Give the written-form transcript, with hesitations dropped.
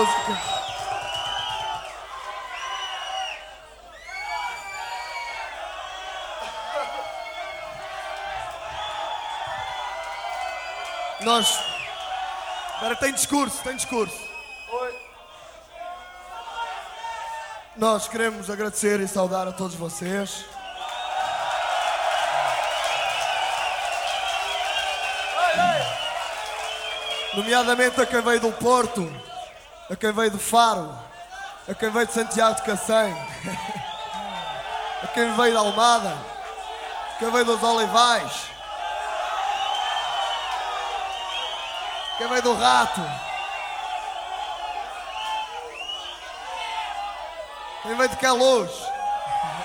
música. Nós... Agora tem discurso. Nós queremos agradecer e saudar a todos vocês. Nomeadamente a quem veio do Porto, a quem veio do Faro, a quem veio de Santiago de Cacém, a quem veio de Almada, a quem veio dos Olivais, quem veio do Rato, quem veio de Queluz,